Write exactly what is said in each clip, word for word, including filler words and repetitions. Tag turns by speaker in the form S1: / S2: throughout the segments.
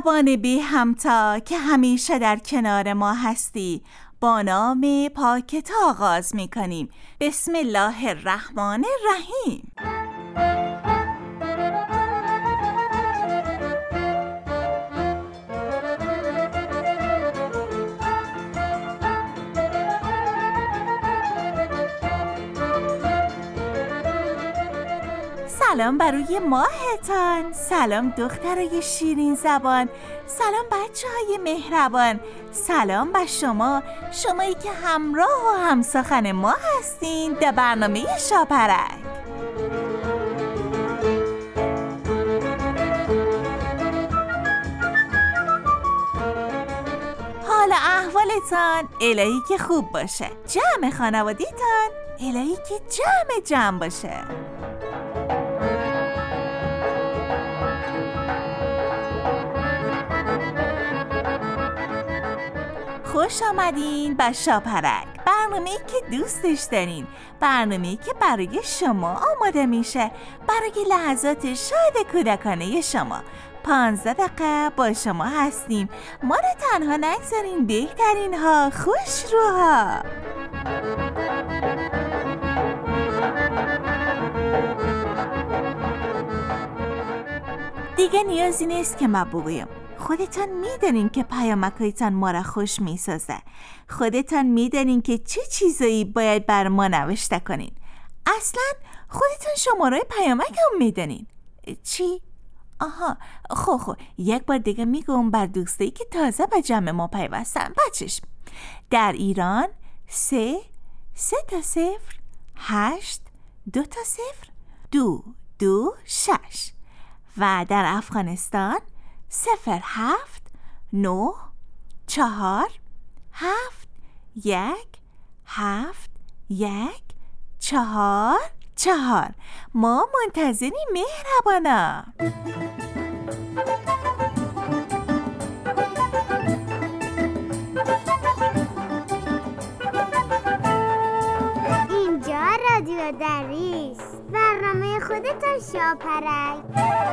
S1: زبان بی همتا که همیشه در کنار ما هستی، با نام پاک تو آغاز می کنیم. بسم الله الرحمن الرحیم. سلام بروی ماهتان، سلام دخترای شیرین زبان، سلام بچه های مهربان، سلام به شما، شمایی که همراه و همسخن ما هستین در برنامه شاپرک. حال احوالتان الهی که خوب باشه، جمع خانوادیتان الهی که جمع جمع باشه. خوش آمدین به شاپرک، برنامه‌ای که دوستش دارین، برنامه‌ای که برای شما آماده میشه، برای لحظات شاد کودکانه شما. پانزده دقیقه با شما هستیم، ما رو تنها نگذارین، بهترین ها، خوش روها. دیگه نیازی نیست که ما بگویم، خودتان میدونین که پیامکایتان ما را خوش میسازه. خودتان میدونین که چه چیزایی باید بر ما نوشته کنین. اصلا خودتان شماره پیامک هم میدونین. چی؟ آها، خو خو یک بار دیگه میگم بر دوستایی که تازه به جمع ما پیوستن. بچش در ایران سه سه تا صفر هشت دو تا صفر دو دو شش و در افغانستان صفر هفت نه چهار هفت یک هفت یک چهار چهار. ما منتظری مهربانا.
S2: اینجا رادیو دریس، برنامه خودتان شاپرک.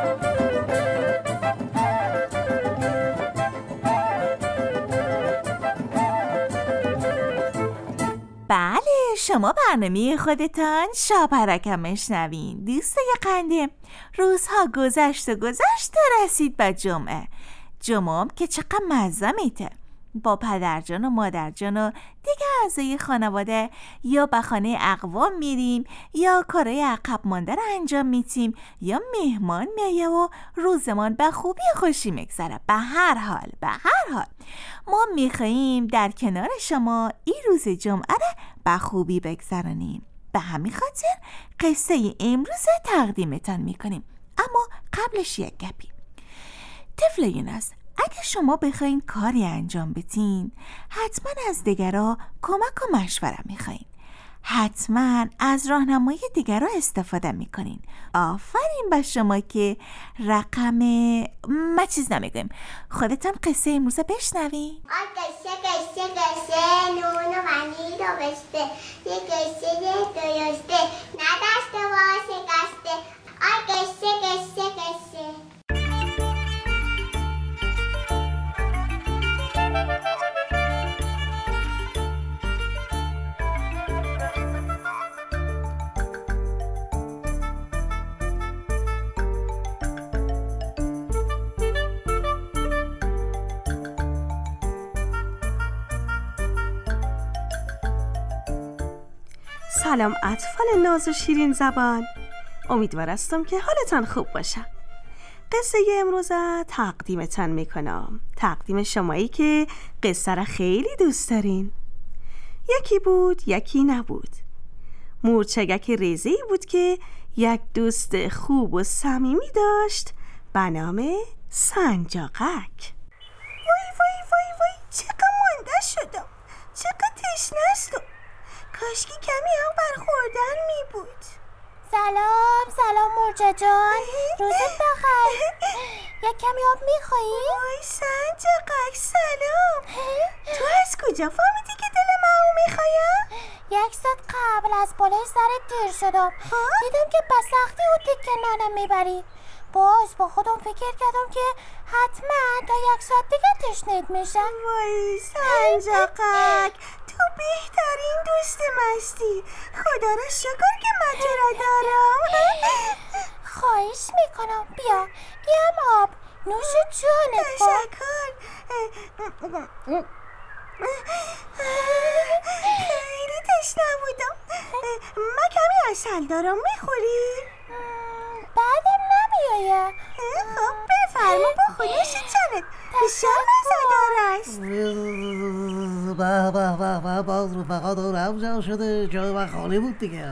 S1: بله، شما برنامه خودتان شاپرکم میشنوین. دوستای قنده، روزها گذشت و گذشت و رسید به جمعه. جمعه که چقدر مزه میده. با پدرجان و مادرجان و دیگه اعضای خانواده یا به خانه اقوام میریم یا کارهای عقب مانده رو انجام میدیم یا مهمان میایه و روزمان به خوبی خوشی میگذره. به هر حال به هر حال ما میخواییم در کنار شما این روز جمعه رو به خوبی بگذرانیم. به همین خاطر قصه امروز تقدیمتان میکنیم. اما قبلش یک گپی. طفل یونس، اگه شما بخواین کاری انجام بدین، حتما از دیگرها کمک و مشوره میخواین. حتما از راهنمایی دیگرها استفاده میکنین. آفرین به شما که رقم ما چیز نمیگیم. خودتان قصه امروز بشنوین.
S2: آی قصه قصه قصه نون و ونی رو بسته، یه قصه درسته ندسته و شکسته. آی قصه قصه قصه.
S3: سلام اطفال ناز و شیرین زبان، امیدوار هستم که حالتان خوب باشه. قصه امروز تقدیمتان میکنم، تقدیم شمایی که قصه را خیلی دوست دارین. یکی بود یکی نبود. مورچگک ریزه‌ای بود که یک دوست خوب و صمیمی داشت به نام سنجاقک. وای وای وای وای، چقدر مانده شدم، چقدر تشنه هستم. کاشکی کمی هم برخوردن می بود.
S4: سلام سلام مرجا جان، روزت بخیر. یک کمی آب میخوایی؟
S3: وای سنجاقک سلام. تو از کجا فهمیدی که دل من میخوایم؟
S4: یک ساعت قبل از بالای سرت دیر شدم، دیدم که به سختی او تکه نانم میبری. باز با خودم فکر کردم که حتما تا یک ساعت دیگه تشنه میشم.
S3: وای سنجاقک، تو بهترین دوست مستی. خدا را شکر که من تو را دارم.
S4: خواهش میکنم بیا، یم آب نوش جونت.
S3: تشکر. خیلی تشنه بودم. من کمی عسل دارم، میخوری؟
S4: بعدم نمیایه.
S3: خب بفرما با خودش جانت، بسیار مزه‌دار است.
S5: به به به به باز رفقا دورم جمع شده، جای من خالی بود دیگه.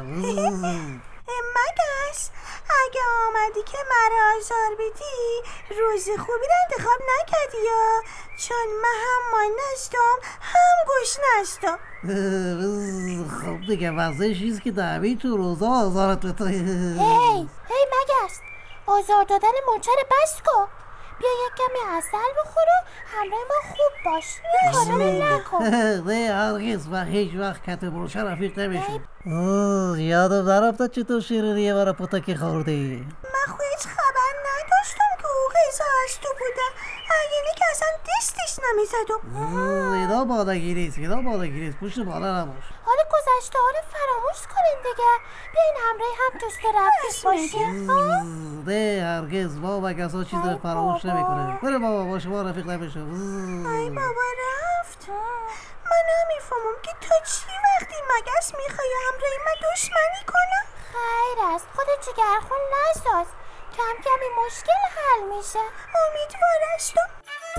S3: مگس اگه آمدی که مرا آزار بدی، روز خوبی را انتخاب نکردی یا؟ چون من هم مای نستم هم گوش نستم.
S5: خب دیگه وضعه چیز که دعوی تو روزا آزارت بتایی.
S4: هی هی مگس، آزار دادن مورچه رو بس کن. بیا یک کمی عسل بخور و همراه ما خوب باش. این کارا رو نکن.
S5: نه هرگز و هیچ وقت کت مورچه رفیق نمیشه. یادم نرفته چطور شیرینیه برای پتکی خوردی.
S3: من خو هیچ خبر نداشتم که او غذا از تو بوده، یعنی که اصلا دستش نمیزدم.
S5: اینا بالگی نیست، اینا بالگی نیست، پشت بالا نباش.
S4: حالا گذشته ها رو فراموش کنین دیگه. بیاین همراه هم دوست و رفیق باشیم.
S5: نه هرگز ما مگس ها چیز رو فراموش نمیکنه. بره بابا با شما رفیق نمیشه.
S3: ای بابا رفت. من نمیفهمم که تا چی وقتی مگس میخوای همراه من دشمنی کنم.
S4: خیر است، خودت جگرخون نساز، کم کم این مشکل حل میشه.
S3: امیدوار هستم.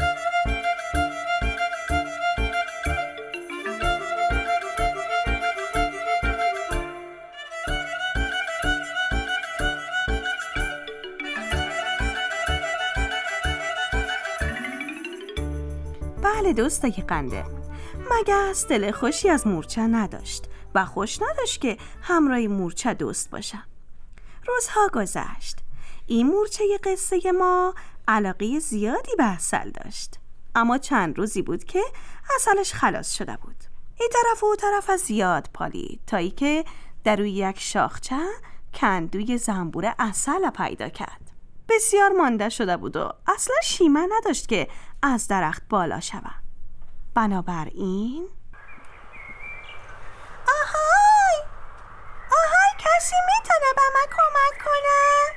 S3: بله دوستای قنده، مگس دل خوشی از مورچه نداشت و خوش نداشت که همراه مورچه دوست باشن. روزها گذشت. این مورچه قصه ما علاقه زیادی به عسل داشت، اما چند روزی بود که عسلش خلاص شده بود. این طرف و اون طرف از زیاد پالید تا ای که در روی یک شاخچه کندوی زنبور عسل پیدا کرد. بسیار مانده شده بود و اصلا شیمه نداشت که از درخت بالا شود. بنابراین آهای آهای کسی میتونه به من کمک کنه؟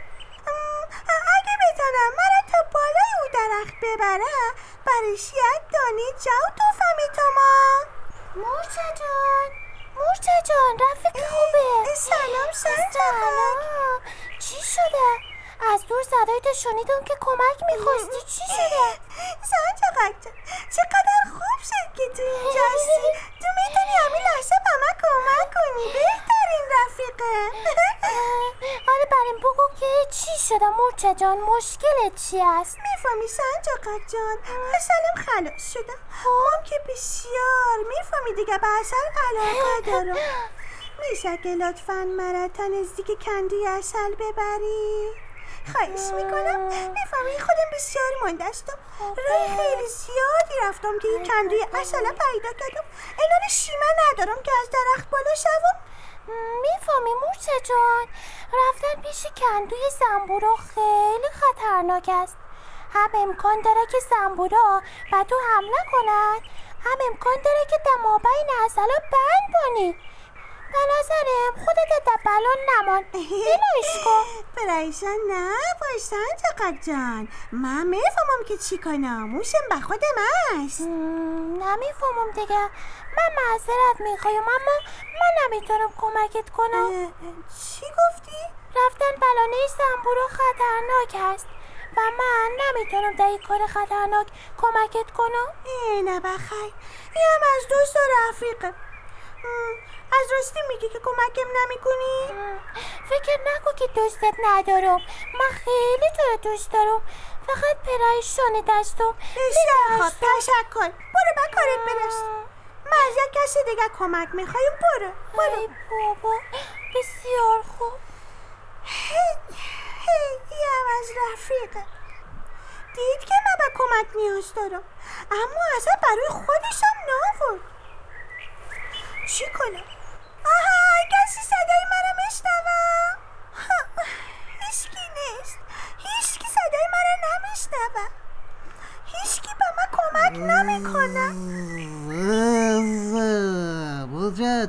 S3: اگه بتونم مرا تا بالای او درخت ببره، برایش یک دانه جو توفه میتومم.
S4: مورچه جان، مورچه جان، رفیق خوبه.
S3: سلام سنجاقک.
S4: چی شده؟ از دور صدای تو شنیدم که کمک میخواستی. چی شده؟
S3: سنجاقک جان، چقدر خوب شد که تو اینجا هستی. تو میتونی همین لحظه به من کمک کنی. بهترین رفیقه.
S4: حالا بریم بگو که چی شده مورچه جان، مشکلت چی است؟
S3: میفهمی سنجاقک جان، عسلم خلاص شده. هم که بسیار میفهمی دیگه به عسل علاقه دارم. میشه که لطفاً مرا تا نزدیک کندوی عسل ببری؟ خواهش میکنم. میفهمی خودم بسیار مانده هستم. راه خیلی زیادی رفتم که این کندوی عسل پیدا کردم. الان شیمه ندارم که از درخت بالا شوم.
S4: میفهمی مورچه جان، رفتن پیش کندوی زنبورا خیلی خطرناک است. هم امکان داره که زنبورا به تو حمله کنند، هم امکان داره که دمابین عسلا بند کنی. به نظرم خودت در بلون نمان. اینوش کن.
S3: پریشان نباش سنجاقک جان، من میفهمم که چی کنم. موشم به خودم است.
S4: نمیفهمم دیگه. من معذرت میخوایم اما من نمیتونم کمکت کنم.
S3: چی گفتی؟
S4: رفتن بلانه زنبورا خطرناک است و من نمیتونم در این کار خطرناک کمکت کنم.
S3: نه بخیر، این هم از دوست و رفیقه. از راستی میگی که کمکم نمی کنی؟
S4: فکر نکن که دوستت ندارم. من خیلی تو رو دوست دارم، فقط پریشان دستم.
S3: بسیار خوب، تشکر. برو به کارت برس. من از یک کسی دیگه کمک میخوایم. برو برو.
S4: ای بابا بسیار خوب.
S3: هی هی این هم از رفیقه. دید که من به کمک نیاز دارم، اما اصلا برای خودشم ناورد. چی کنم؟ آهای کسی صدای مرا میشنوه؟ هیچکی نیست، هیچکی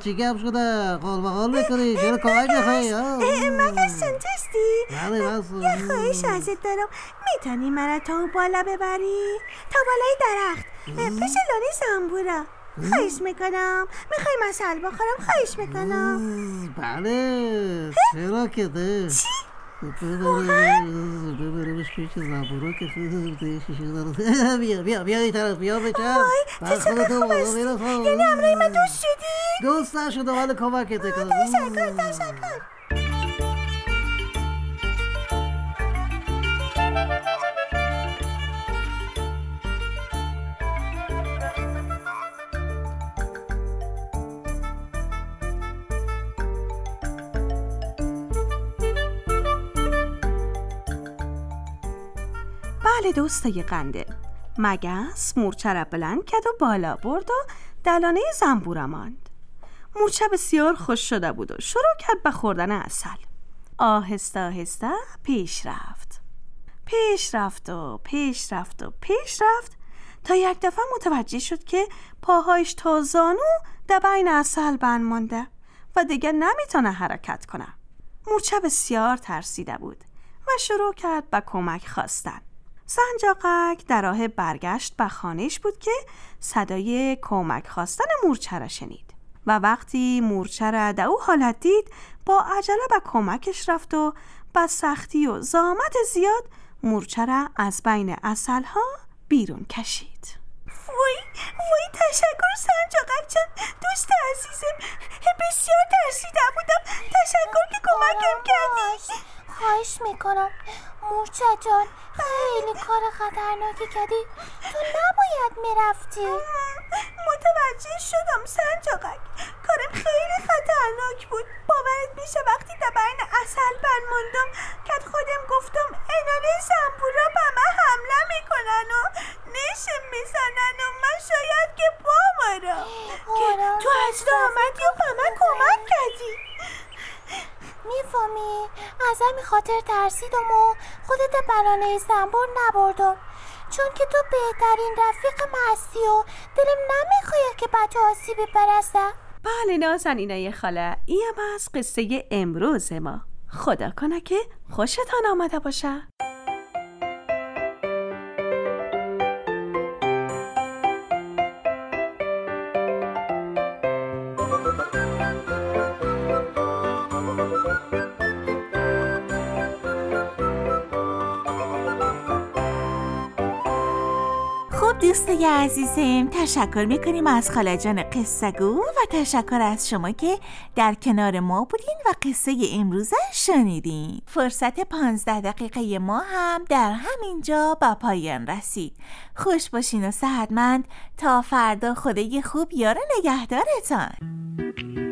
S5: چی گپ شده؟ قال بقال میکنی؟ چرا کمک میخوایی؟
S3: مگس جان تستی؟
S5: بله بس
S3: یه خواهش ازت دارم، میتونی منو تا اون بالا ببری؟ تا بالای درخت پیش لانه زنبورا. خواهش میکنم. میخوای مسل بخورم؟ خواهش میکنم.
S5: بله چرا که ده
S3: چی؟
S5: ببرمش پیش زنبورا که بیا بیا بیا این طرف بیا بچه.
S3: تو چقدر خوب هستی؟ یعنی امروی من دوست شدی؟
S5: دوست نشده ولی کمکت کنم.
S3: تشکر تشکر. بله دوستای قنده، مگس مورچه را بلند کرد و بالا برد و دلانه زنبورا ماند. مورچه بسیار خوش شده بود و شروع کرد به خوردن عسل. آهسته آهسته پیش رفت پیش رفت و پیش رفت و پیش رفت تا یک دفعه متوجه شد که پاهایش تا زانو در بین عسل بند مانده و دیگه نمیتونه حرکت کنه. مورچه بسیار ترسیده بود و شروع کرد به کمک خواستن. سنجاقک در راه برگشت به خانهش بود که صدای کمک خواستن مورچه را شنید و وقتی مورچه را در او حالت دید با عجله به کمکش رفت و با سختی و زحمت زیاد مورچه را از بین عسل‌ها بیرون کشید. وای وای تشکر سنجاقک جان، دوست عزیزم، بسیار ترسیده بودم. تشکر که کمکم کردی.
S4: خواهش میکنم مورچه جان، خیلی کار خطرناکی کردی، تو نباید میرفتی.
S3: متوجه شدم سنجاقک، کارم خیلی خطرناک بود. باورت میشه وقتی در بین عسل بند موندم که خودم گفتم انانه زنبورا به من حمله میکنن و نشم میزنن و من شاید که بامارم که تو از راه آمدی و به من کمک کردی.
S4: میفهمی از همین خاطر ترسیدم و خودت بلانه زنبور نبردم، چون که تو بهترین رفیق من هستی و دلم نمیخواد که به تو آسیبی برسه.
S3: بله نازنینای خاله، این هم از قصه امروز ما. خدا کنه که خوشتان آمده باشه.
S1: دوستای عزیزم، تشکر میکنیم از خاله جان قصه گو و تشکر از شما که در کنار ما بودین و قصه امروز شنیدین. فرصت پانزده دقیقه ما هم در همین جا به پایان رسید. خوش باشین و صحتمند تا فردا. خدای خوب یار نگهدارتان.